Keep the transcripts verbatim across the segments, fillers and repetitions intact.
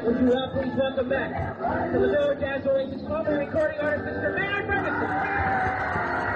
Would you uh, please welcome back to the Miller Jazz Oasis Club and recording artist, Mister Maynard Ferguson.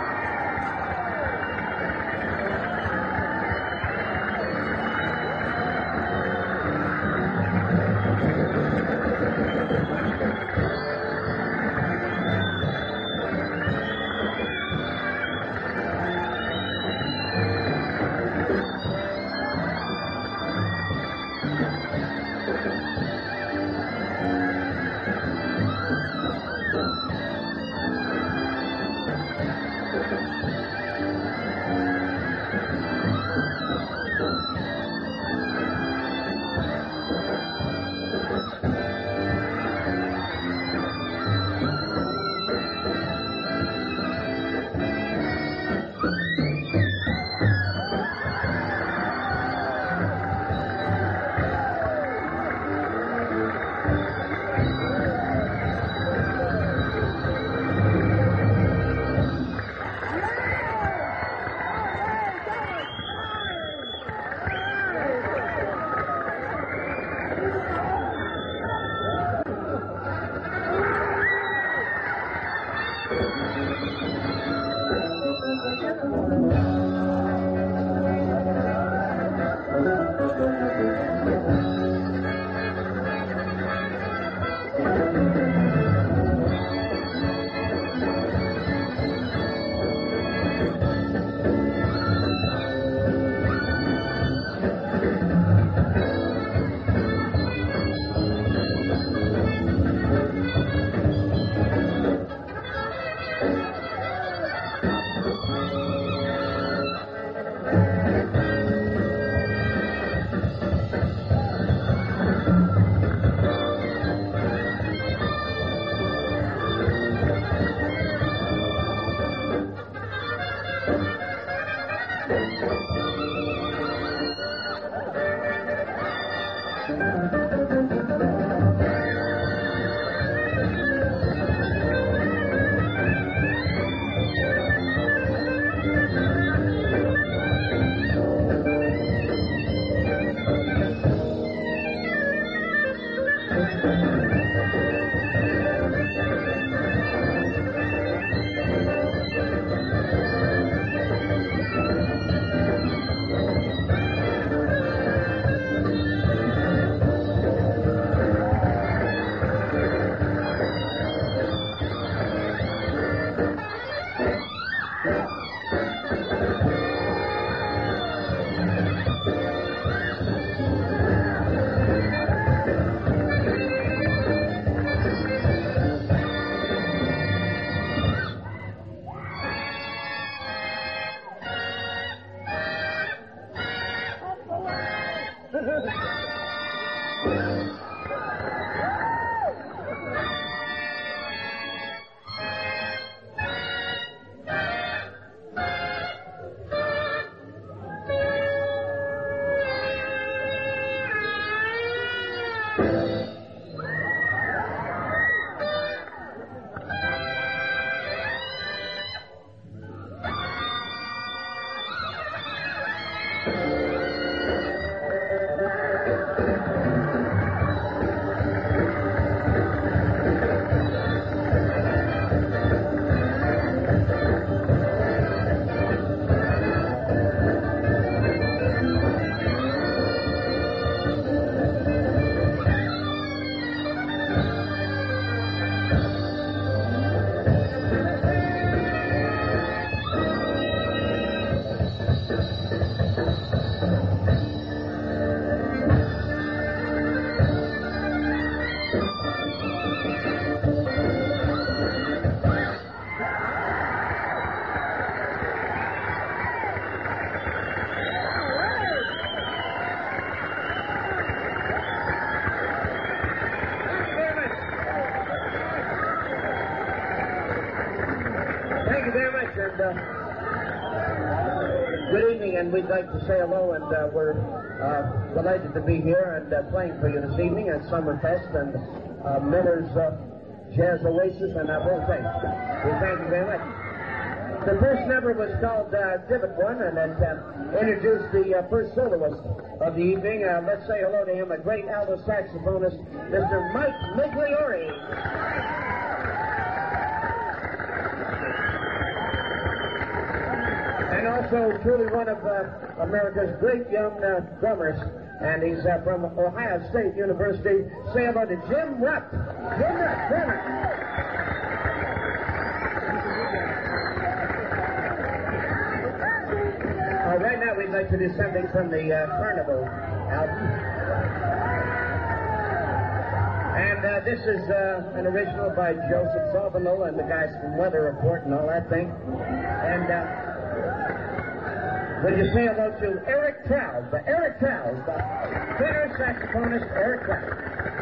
And, uh, good evening, and we'd like to say hello, and uh, we're uh, delighted to be here and uh, playing for you this evening at Summerfest and uh, Miller's uh, Jazz Oasis and that whole thing. We thank you very much. The first number was called uh, Divot One, and it uh, introduced the uh, first soloist of the evening. Uh, let's say hello to him, a great alto saxophonist, Mister Mike Migliore. And also truly one of uh, America's great young uh, drummers, and he's uh, from Ohio State University. Say hello to Jim Rupp. Jim Rupp, drummer. Uh, right now we'd like to do something from the uh, Carnival album. And uh, this is uh, an original by Joseph Salvanola and the guys from Weather Report and all that thing. And uh, would you say hello to Eric Trowell, the Eric Trowell, the tenor saxophonist Eric Trowell.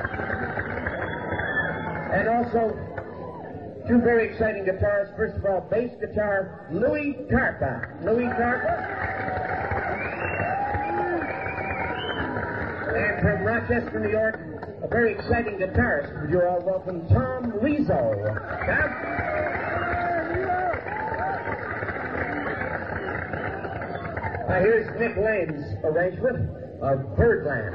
And also two very exciting guitarists. First of all, bass guitar, Louis Tarpa. Louis Tarpa. And from Rochester, New York, a very exciting guitarist. Would you all welcome Tom Weasel. Tom? Now here's Nick Lane's arrangement of Birdland.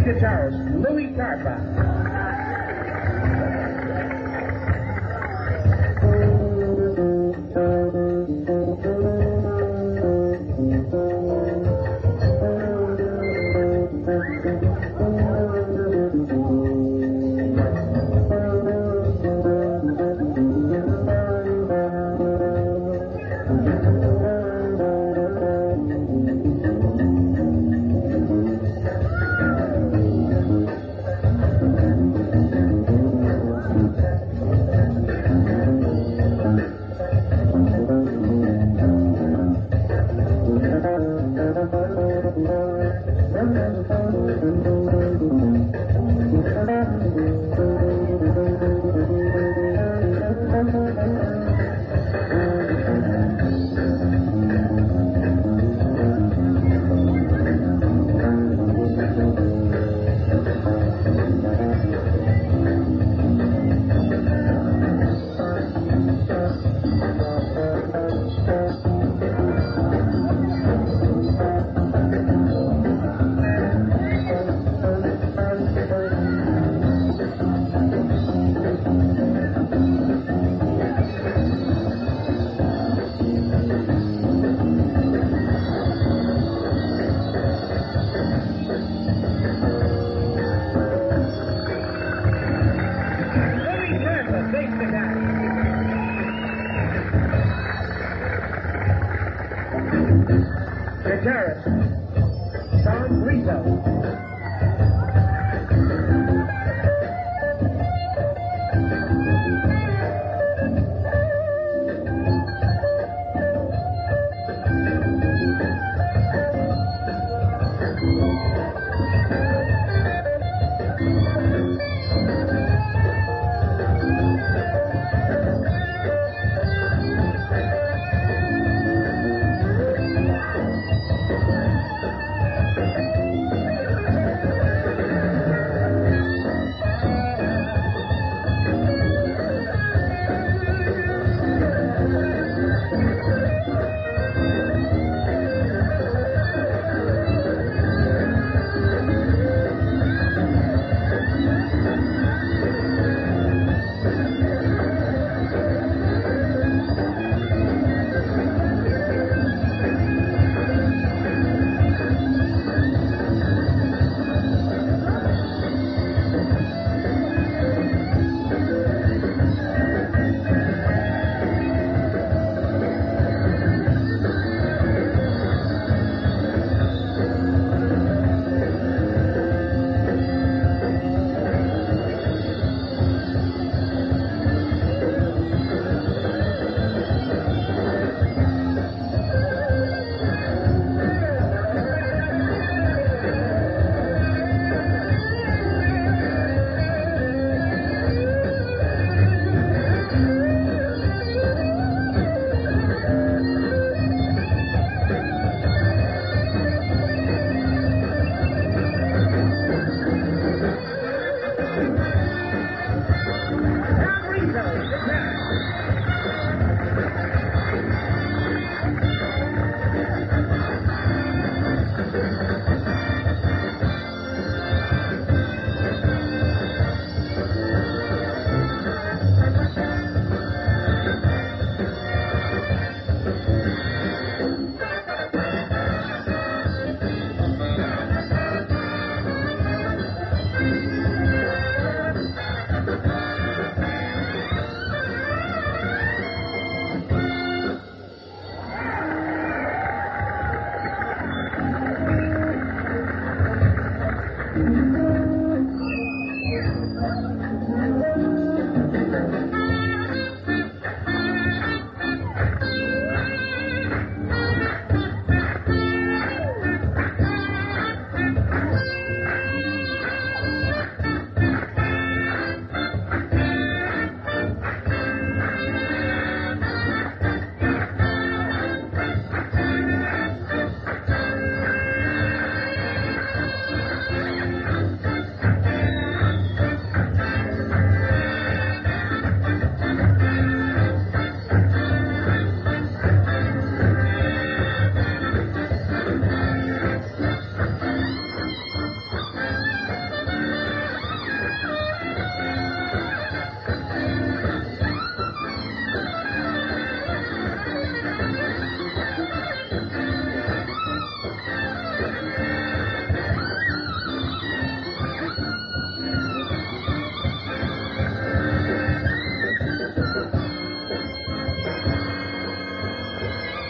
guitarist, Louis Tarpa. Guitarist, Tom Rizzo.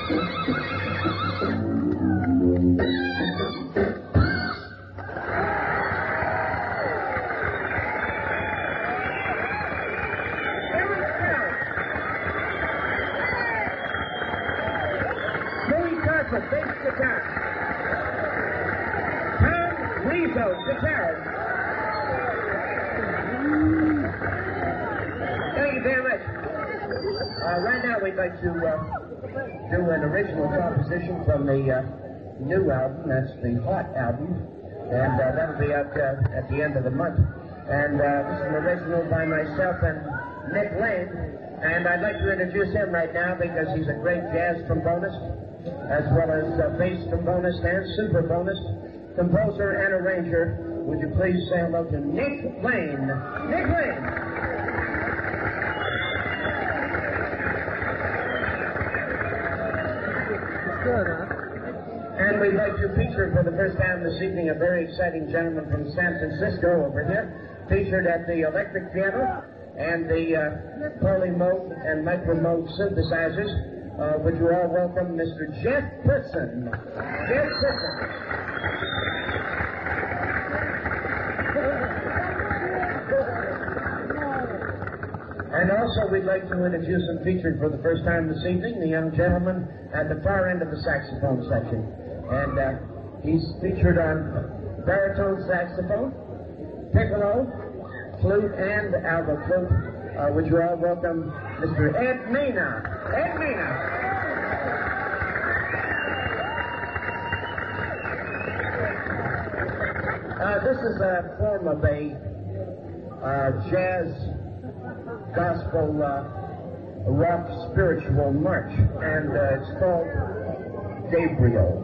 Bass guitar. Tom Rizzo, guitar. Thank you very much. Uh, right now we'd like to uh, do an original composition from the uh, new album. That's the Hot album. And uh, that'll be out uh, at the end of the month. And uh, this is an original by myself and Nick Lane. And I'd like to introduce him right now because he's a great jazz trombonist, as well as uh, bass trombonist and super bonus, composer and arranger. Would you please say hello to Nick Lane? Nick Lane! And we'd like to feature for the first time this evening a very exciting gentleman from San Francisco over here, featured at the electric piano and the uh, polymode and micromode synthesizers. Uh, would you all welcome Mister Jeff Person? Jeff Person. And also we'd like to introduce and feature for the first time this evening the young gentleman at the far end of the saxophone section. And uh, he's featured on baritone saxophone, piccolo, flute, and alto flute. Uh, would you all welcome Mister Ed Mena? Ed Mena. Uh, this is a form of a uh, jazz, gospel, uh, rock, spiritual march, and uh, it's called Gabriel.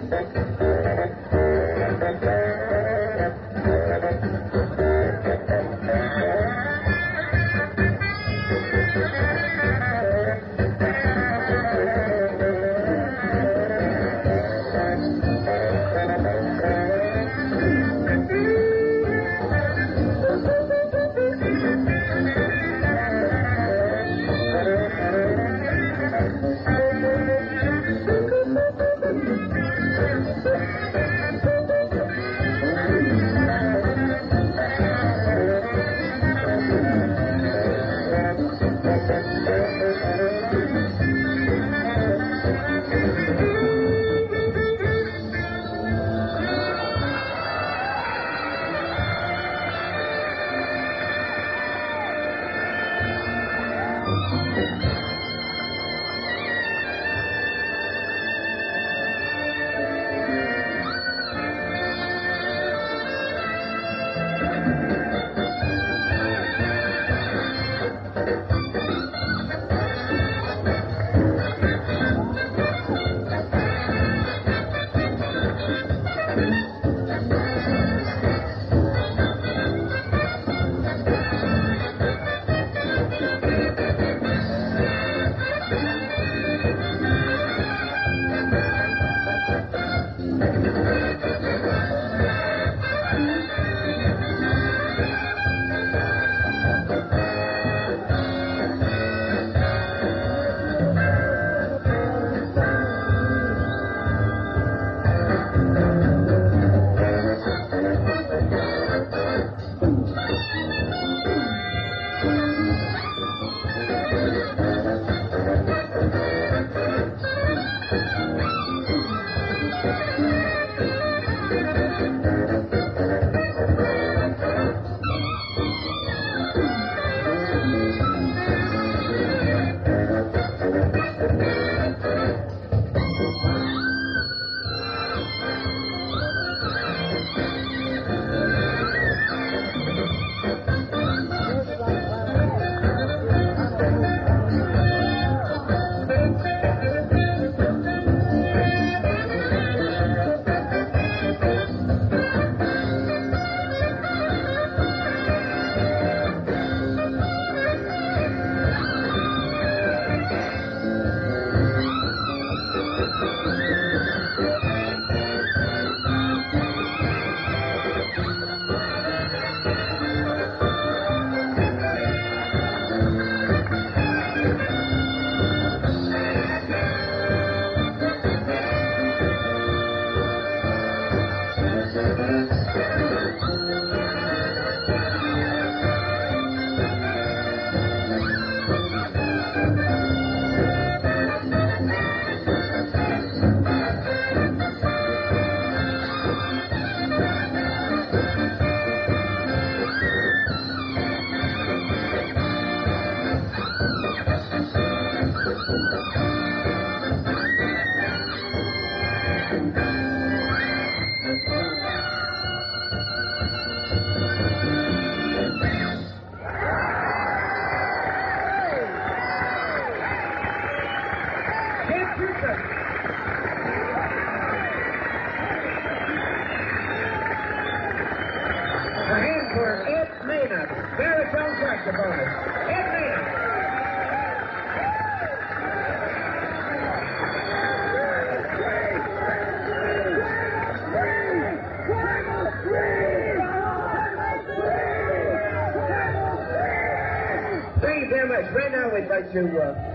Right now we'd like to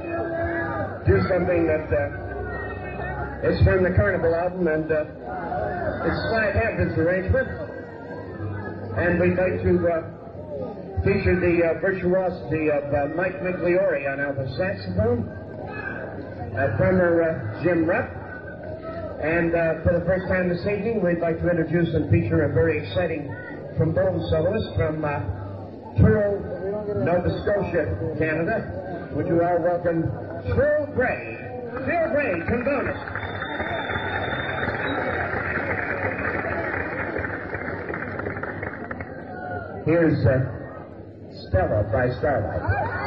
uh, do something that uh, is from the Carnival album, and uh, it's Clyde Hampton's arrangement. And we'd like to uh, feature the uh, virtuosity of uh, Mike Migliore on alto saxophone, uh, drummer uh, Jim Rupp. And uh, for the first time this evening, we'd like to introduce and feature a very exciting trombone soloist from uh, Truro, Nova Scotia, Canada. Would you all welcome Phil Gray? Phil Gray, trombonist. Here's uh, Stella by Starlight.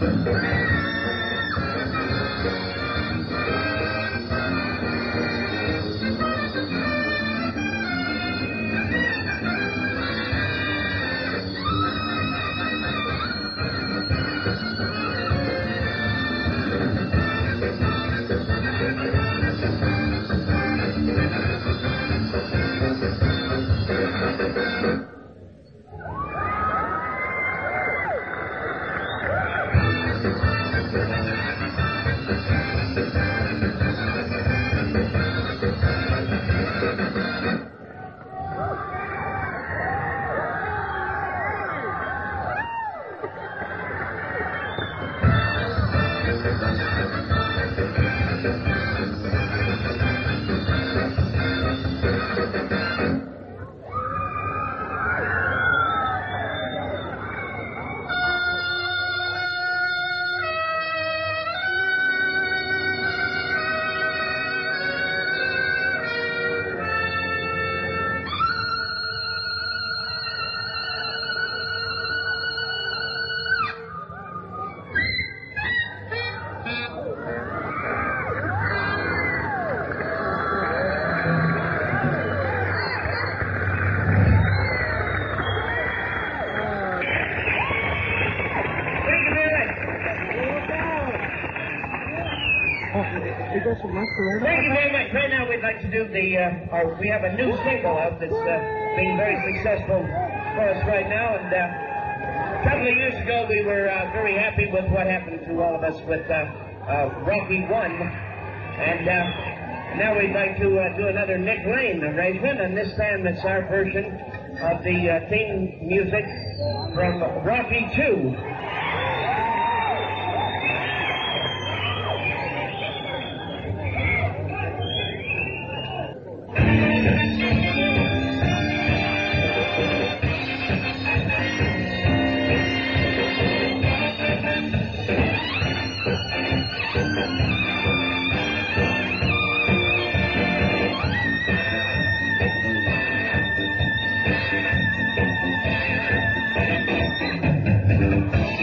Thank you very much. Right now we'd like to do the, uh, uh, we have a new single out that's uh, being very successful for us right now. And uh, a couple of years ago we were uh, very happy with what happened to all of us with uh, uh, Rocky One. And uh, now we'd like to uh, do another Nick Lane arrangement. And this time it's our version of the uh, theme music from Rocky Two. Thank you.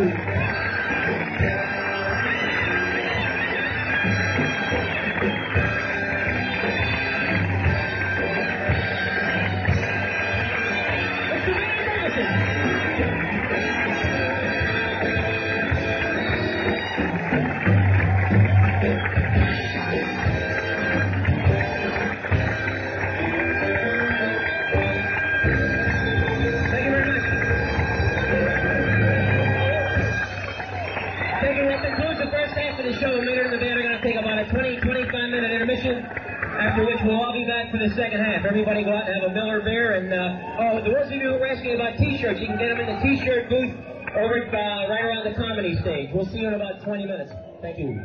After which we'll all be back for the second half. Everybody go out and have a Miller beer. And, uh, oh, the rest of you who were asking about T-shirts, you can get them in the T-shirt booth over uh, right around the comedy stage. We'll see you in about twenty minutes. Thank you.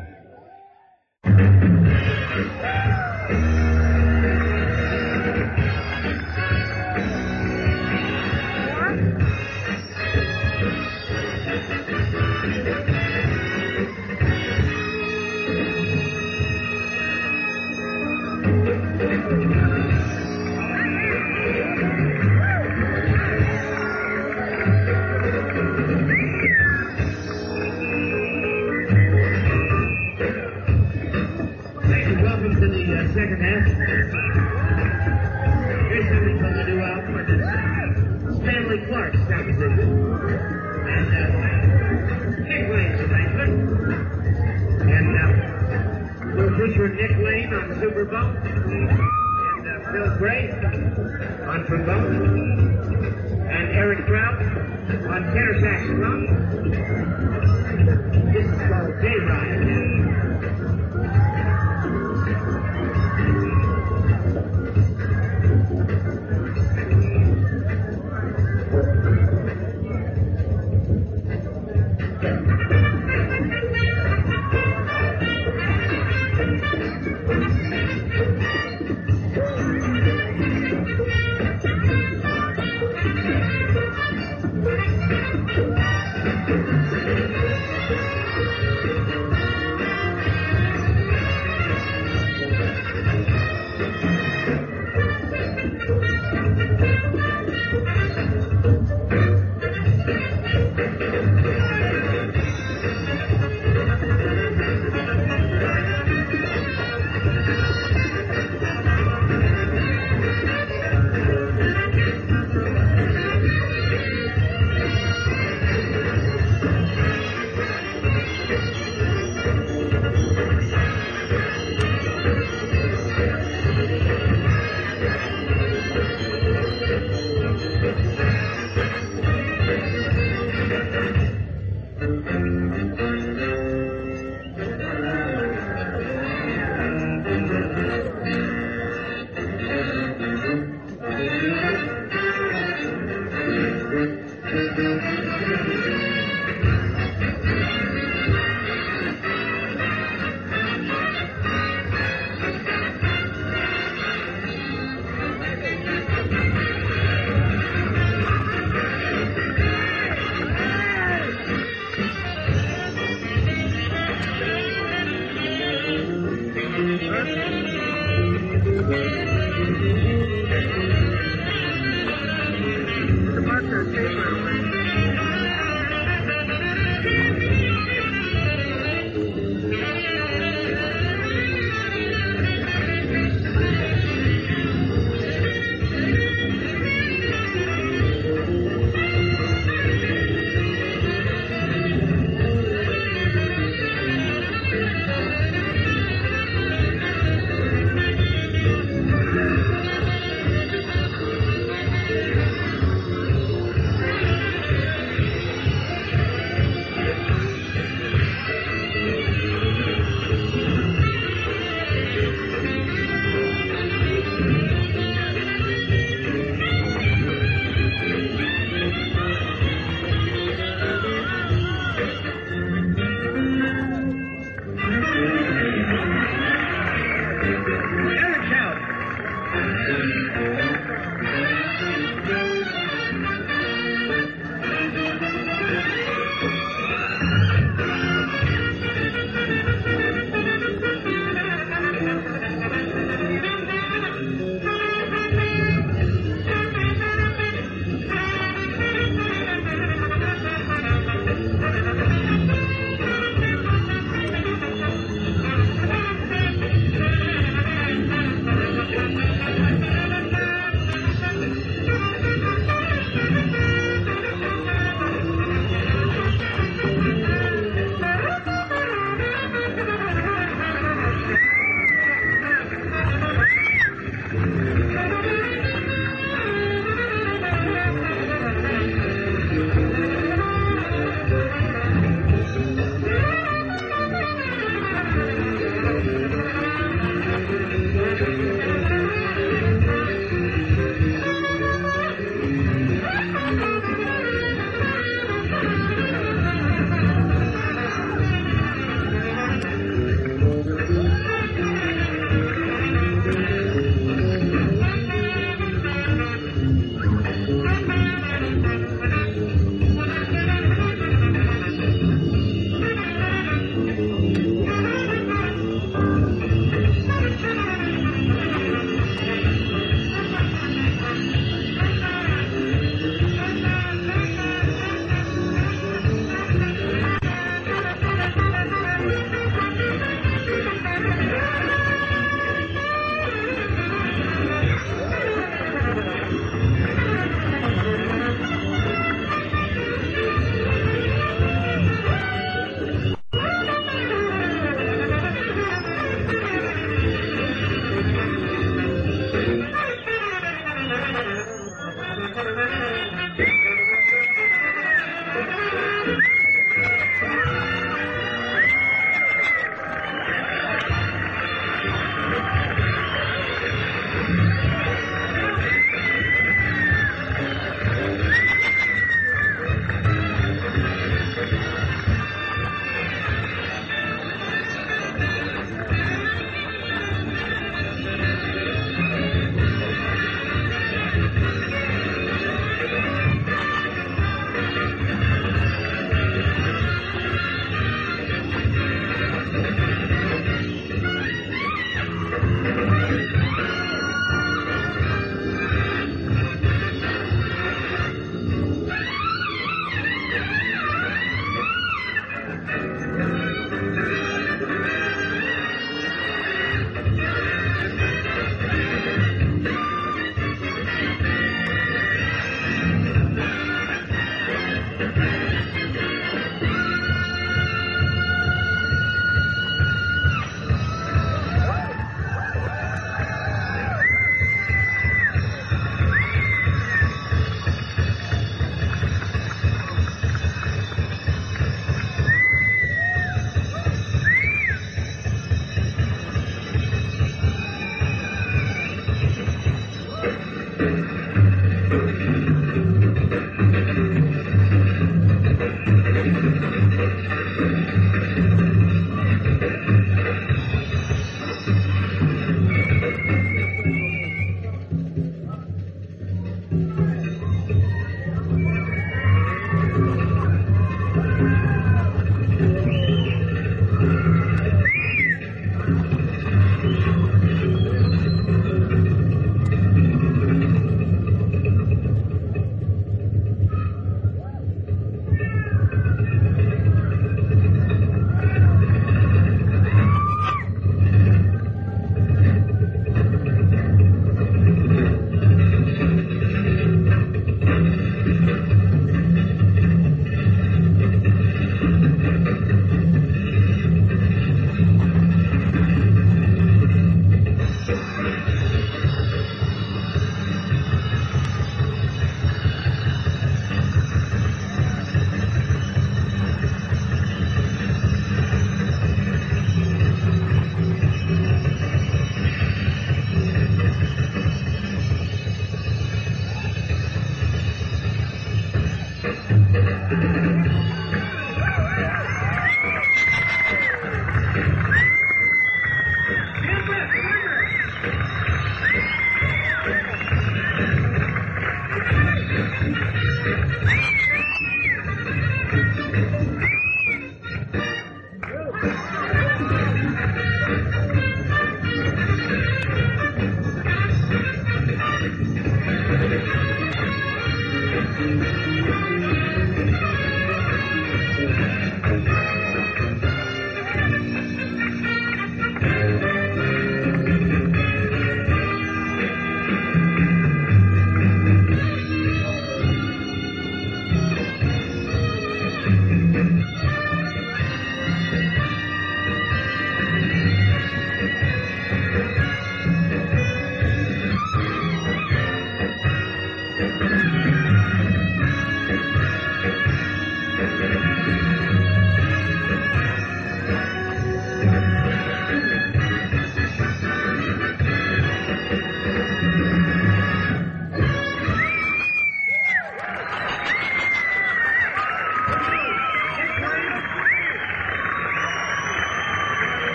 Second half. Here's something from the new album. It's Stanley Clark's composition. And uh, Nick Lane's arrangement. And uh, we'll feature Nick Lane on Superbone. And uh, Phil Gray on trombone. And Eric Trout on tenor saxophone. This is called Dayride.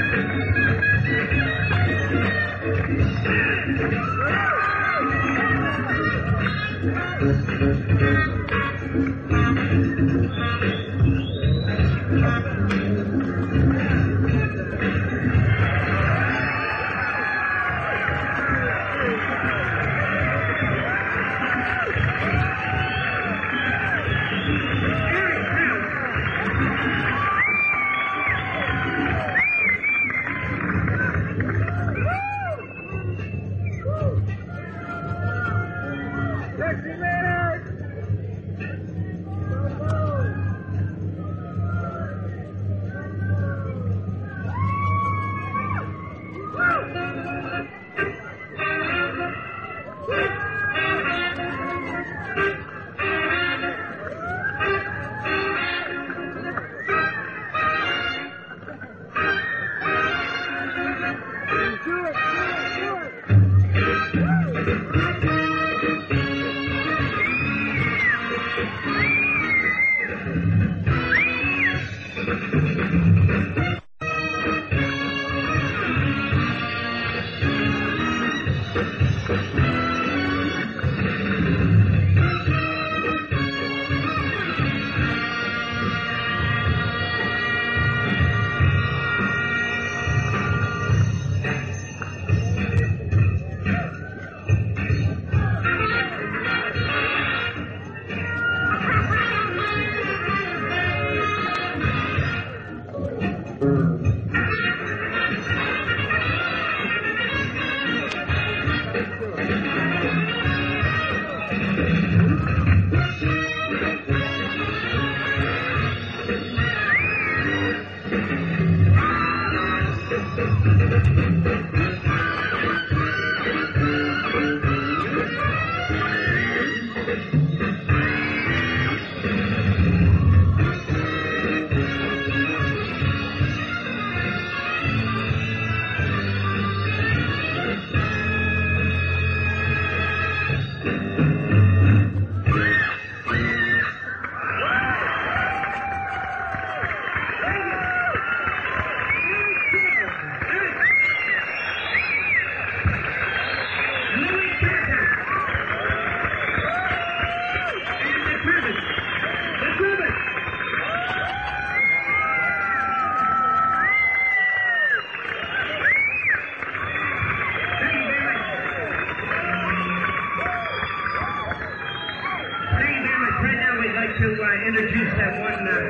Introduce that one uh,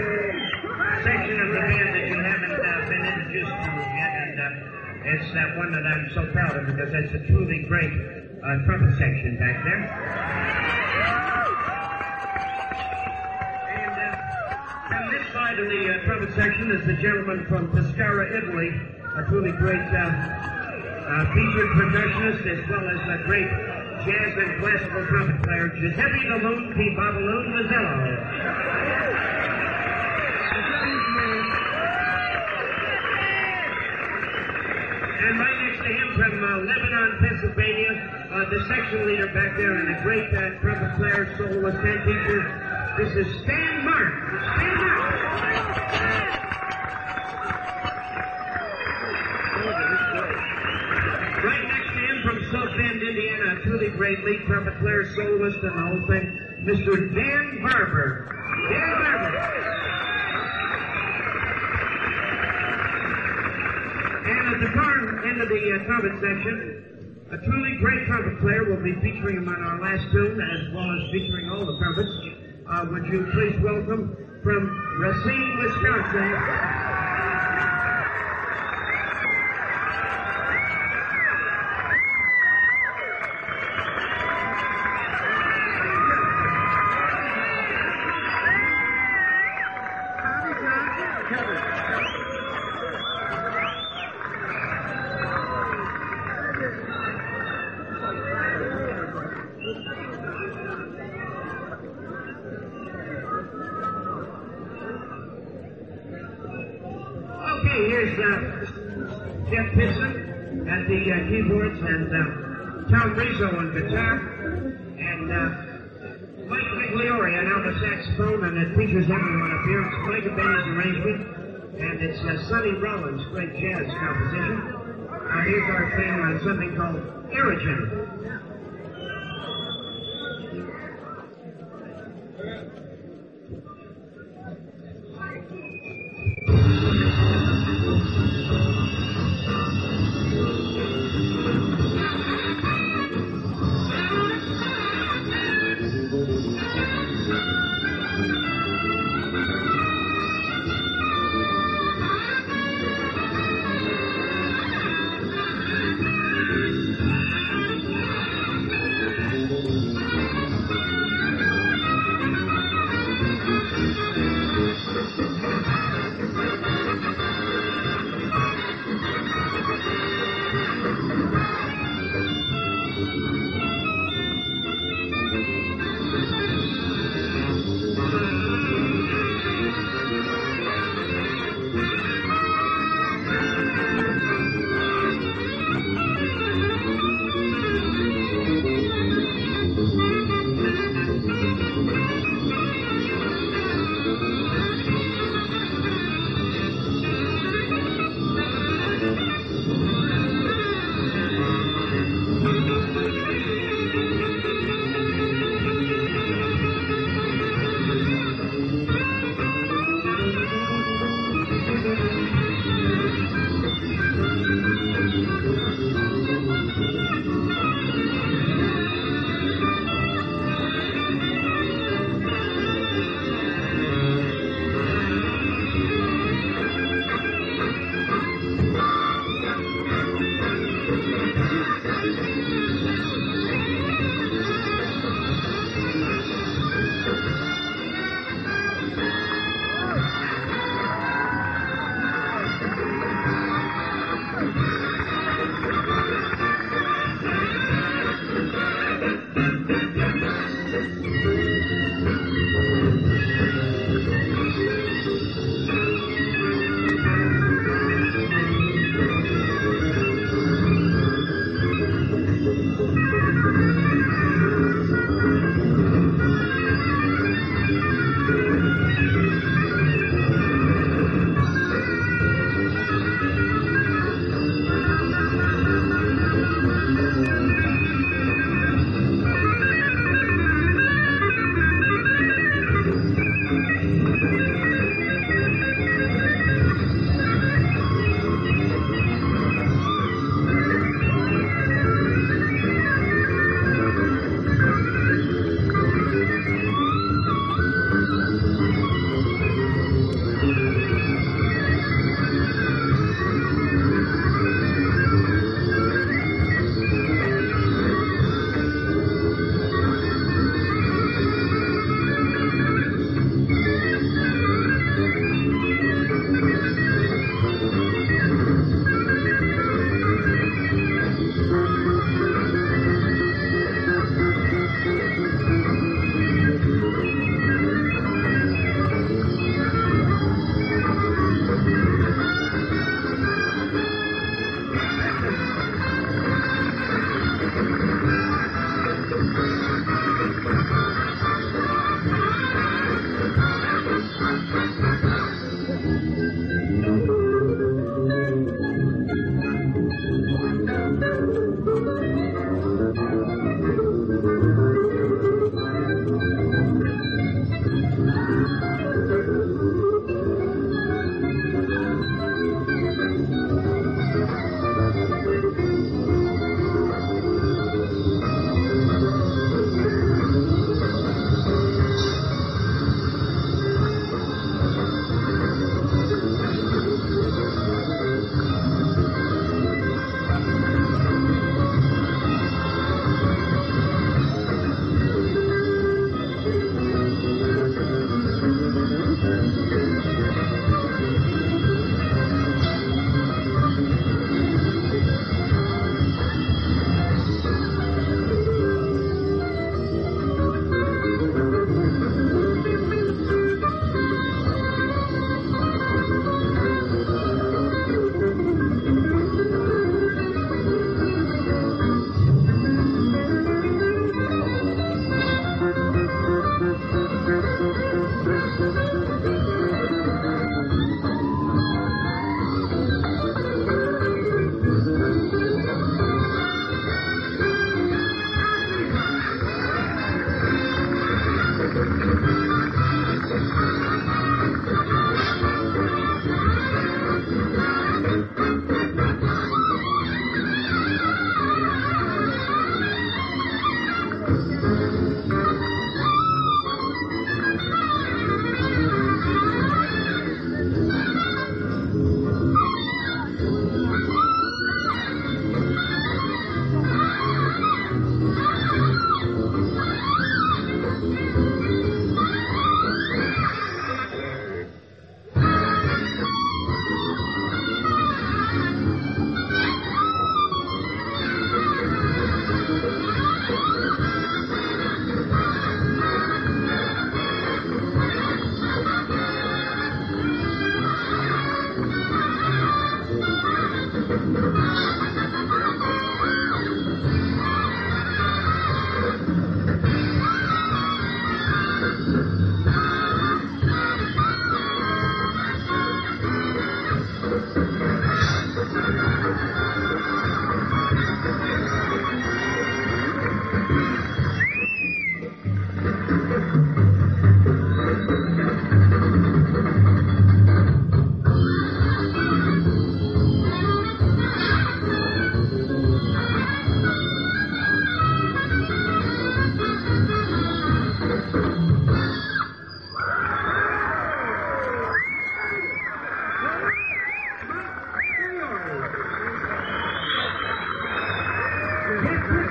section of the band that you haven't uh, been introduced to yet, and uh, it's that one that I'm so proud of because it's a truly great uh, trumpet section back there. And uh, from this side of the uh, trumpet section is the gentleman from Pescara, Italy, a truly great uh, uh, featured percussionist as well as a great jazz and classical trumpet player, Giuseppe the Loon P. Babaloon Mazzello. And right next to him from uh, Lebanon, Pennsylvania, uh, the section leader back there and a great uh, trumpet player, soloist, and teacher. This is Stan Mark. Stan Mark. Right next to him from South Bend, Indiana, a truly great lead trumpet player, soloist, and the whole thing, Mister Dan Barber. Dan Barber. And at the far end of the uh, trumpet section, a truly great trumpet player will be featuring him on our last tune, as well as featuring all the trumpets. Uh, would you please welcome from Racine, Wisconsin, here's uh, Jeff Pisson at the uh, keyboards and uh, Tom Rizzo on guitar and uh, Mike Migliore on alto saxophone, and it features everyone up here. It's Mike Benny's arrangement. And it's uh, Sonny Rollins' great jazz composition. Uh, here's our theme on something called Irrigen.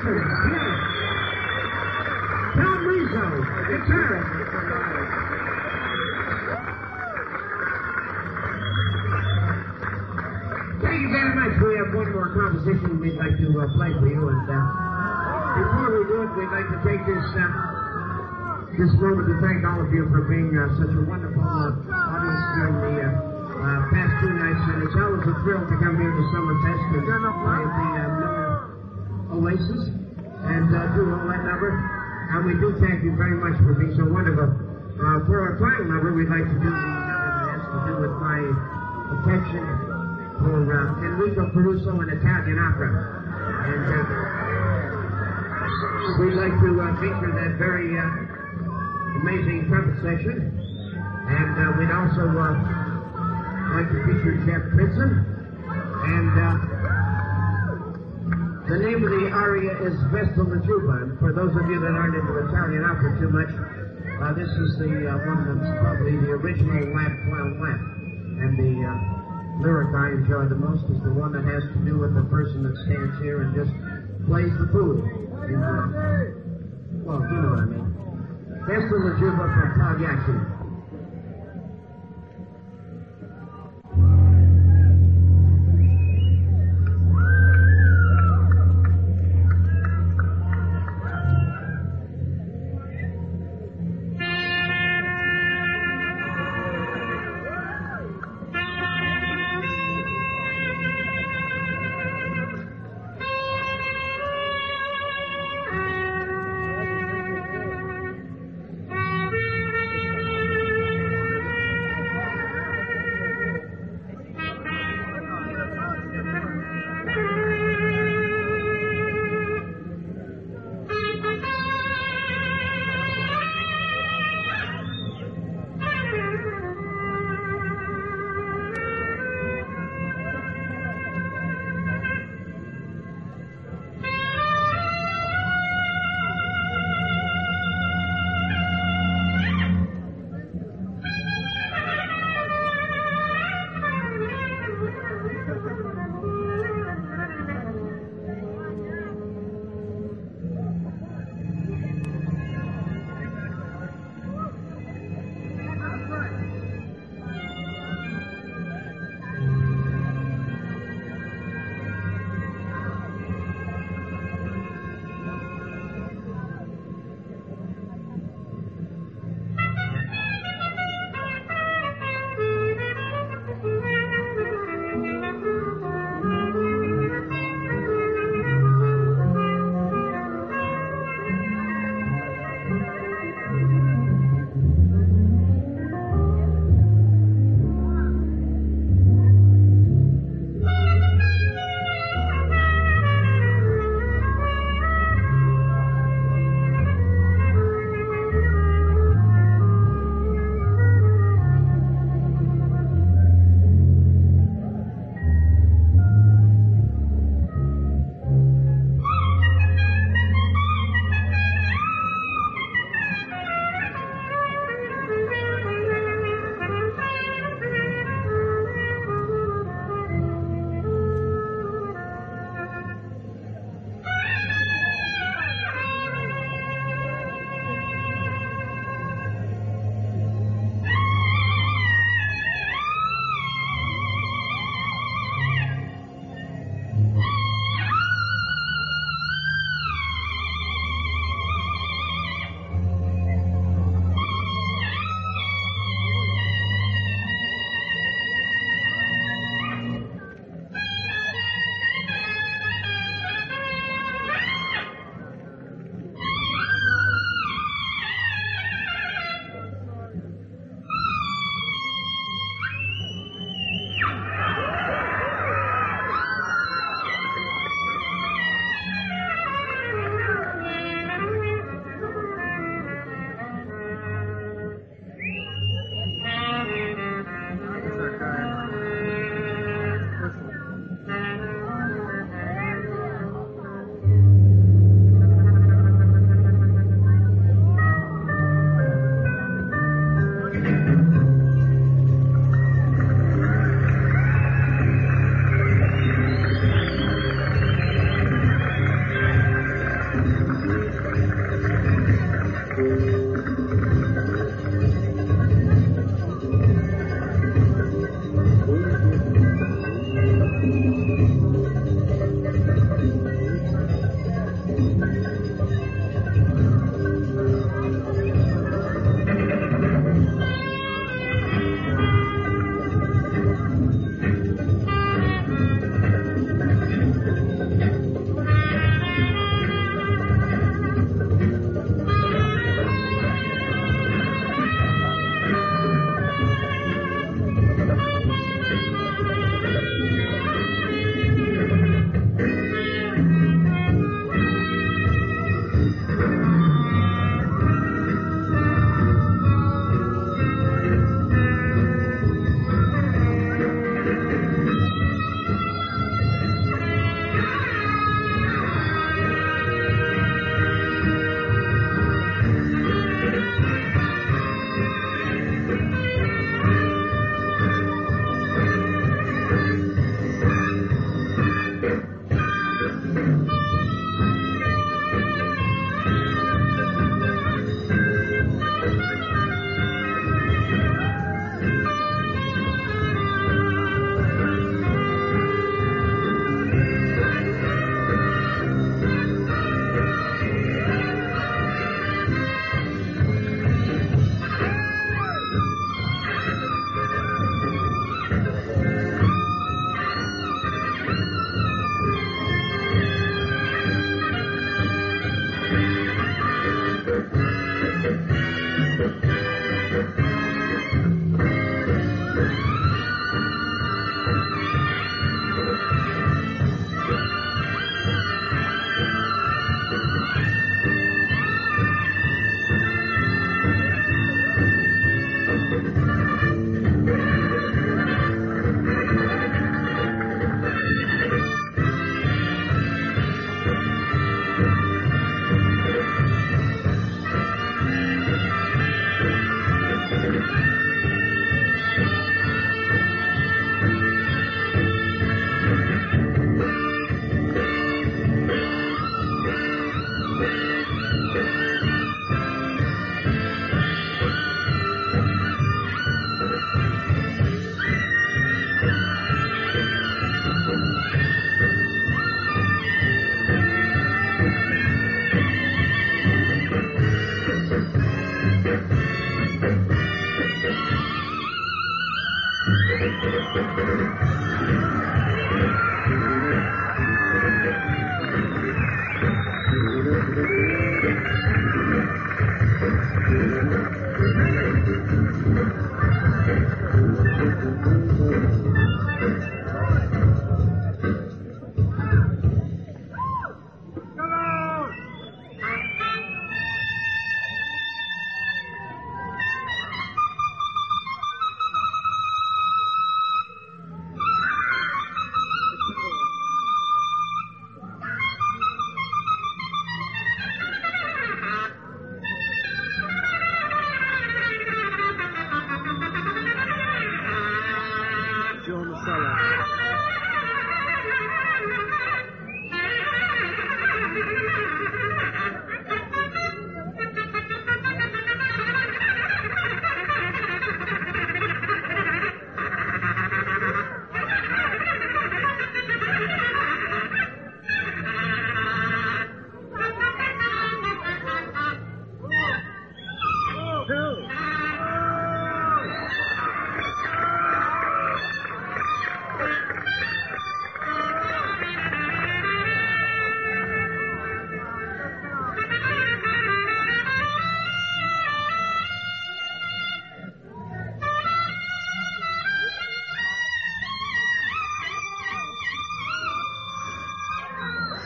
Jackson, piano. Tom Rizzo, guitar. Thank you very much. We have one more composition we'd like to uh, play for you, and uh, before we do it, we'd like to take this uh, this moment to thank all of you for being uh, such a wonderful uh, audience during the uh, uh, past two nights. And it's always a thrill to come here to Summerfest and play the uh, Miller Oasis and uh, do all that number. And we do thank you very much for being so wonderful. Uh, for our final number, we'd like to do the number that has to do with my affection for uh, Enrico Caruso and Italian opera. And uh, we'd like to uh, feature that very uh, amazing trumpet section. And uh, we'd also uh, like to feature Jeff Princeton. And uh, the name of the aria is Vestal La Juba. And for those of you that aren't into Italian opera too much, uh, this is the uh, one that's probably the original Laugh While Laugh. And the uh, lyric I enjoy the most is the one that has to do with the person that stands here and just plays the fool. In, uh, well, you know what I mean. Vestal La Juba from Pagliacci.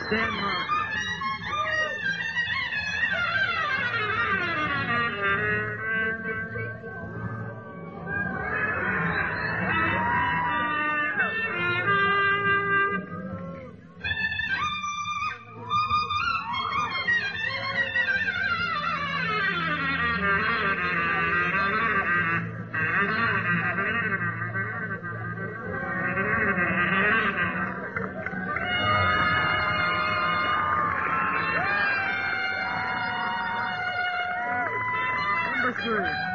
Denmark. Number three.